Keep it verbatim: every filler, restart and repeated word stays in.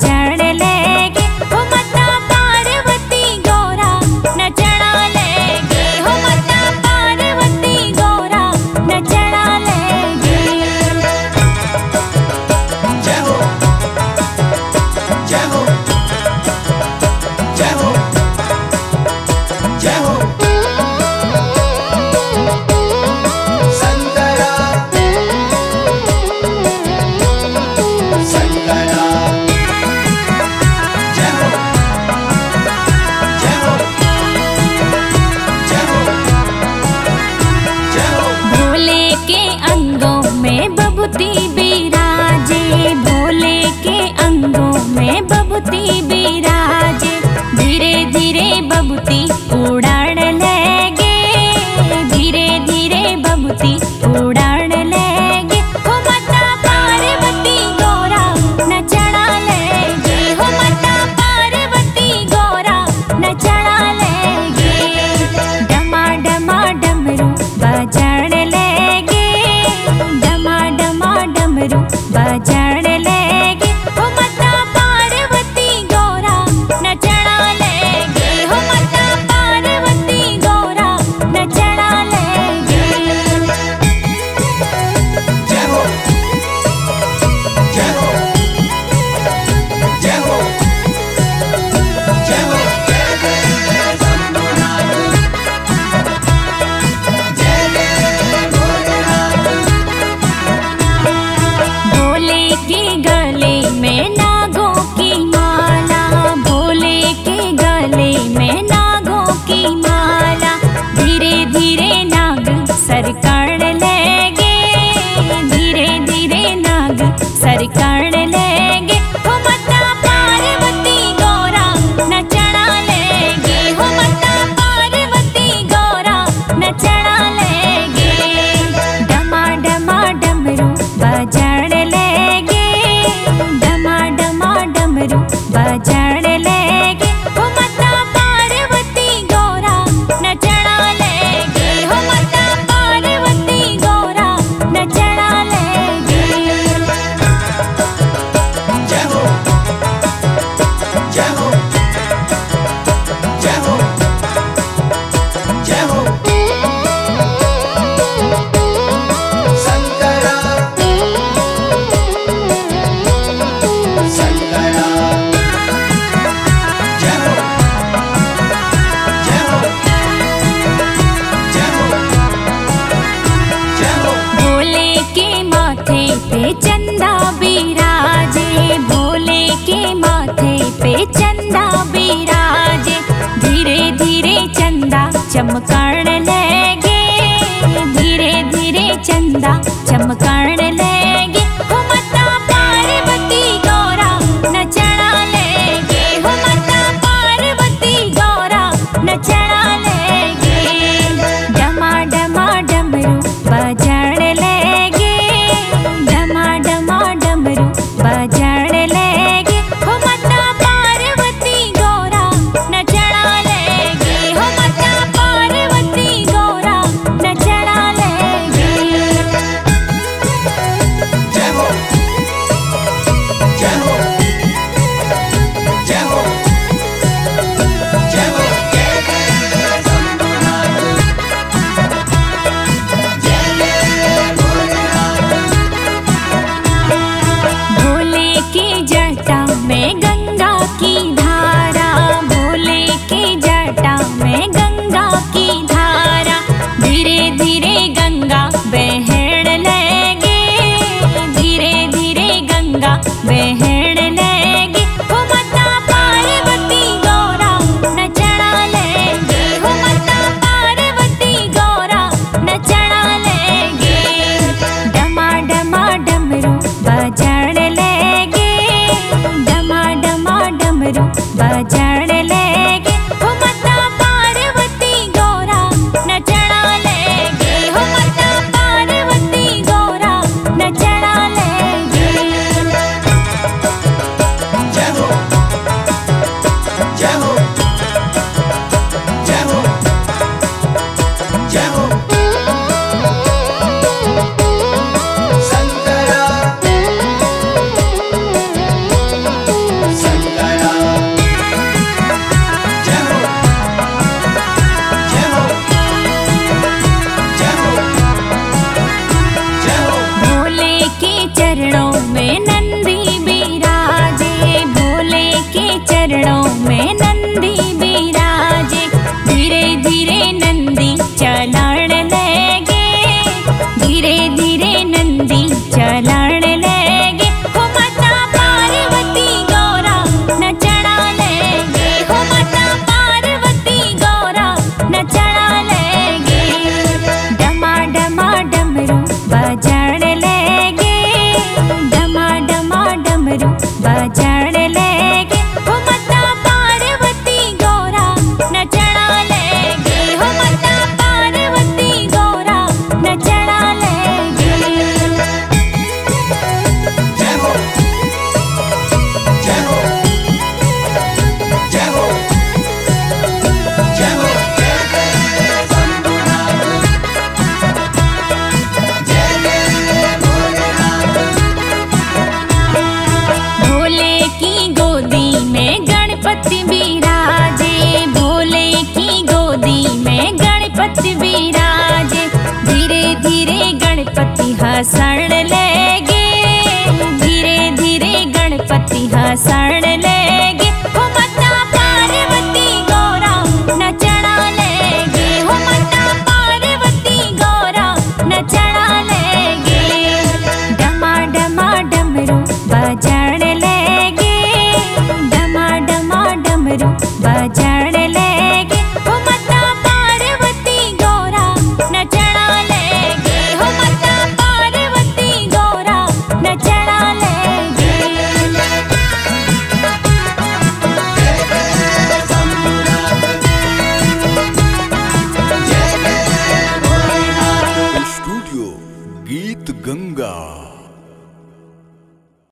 बजण लगे हो माता पार्वती गौरा नचना लगे हो माता पार्वती गौरा नचना लगे। जय हो जय हो जय हो जय हो संतरा संतरा जय हो जय हो जय हो जय हो। भोले के अंगों में बबूती बिराजे भोले के अंगों में बबूती बिराजे धीरे धीरे बबूती उड़ान लगे धीरे धीरे बबूती उड़ान लगे हो माता पार्वती गौरा नचना लगे हो माता पार्वती गौरा नचना लगे। डमा डमा डमरू बजण लगे डमा डमा डमरू बजण लगे हो माता पार्वती गौरा नचना लगे हो माता पार्वती गौरा नचना लगे। जय हो जय हो जय हो जय हो जय जय शंभुनाथ जय जय भोलेनाथ। भोले के गले में नागों की माला भोले के गले में नागों की माला धीरे धीरे नाग सरकण लगे धीरे धीरे नाग सरकण लगे हो माता पार्वती गौरा नचना लगे हो माता पार्वती गौरा नचना लगे। डमा डमा डमरू बजण लगे डमा डमा डमरू बजण लगे हो माता पार्वती गौरा नचना लगे हो माता पार्वती गौरा नचना लगे। जय हो जय हो जय हो जय हो संतरा संतरा जय हो जय हो जय हो जय हो। भोले के माथे पे चंदा बिराजे भोले के माथे पे चंदा बिराजे धीरे धीरे चंदा चमकण लगे धीरे धीरे चंदा चमकण लगे हो माता पार्वती गौरा नचना लगे हो माता पार्वती गौरा नचना लगे। डमा डमा डमरू बजण लगे डमा डमा डमरू बजण लगे हो माता पार्वती गौरा नचना लगे हो माता पार्वती गौरा नचना लगे। जय हो जय हो जय हो जय हो जय जय शंभुनाथ जय जय भोलेनाथ। भोले की जटा में गंगा की धारा भोले की जटा में गंगा की धारा धीरे धीरे गंगा बहण लगे धीरे धीरे गंगा बहण लगे हो माता पार्वती गौरा नचना लगे हो माता पार्वती गौरा नचना लगे। डमा डमा डमरू बजण लगे डमा डमा डमरू बजण लगे हो माता पार्वती गौरा नचना लगे हो माता पार्वती गौरा नचना लगे। जय हो जय हो जय हो जय हो संतरा बजण लेगे हो माता पार्वती गौरा नचना लेगे हो माता पार्वती गौरा नचना लेगे डमा डमा डमरू बजण लेगे डमा डमा डमरू बजण लेगे हो माता पार्वती गौरा नचना लेगे हो माता पार्वती गौरा नचना लेगे स्टूडियो गीत गंगा।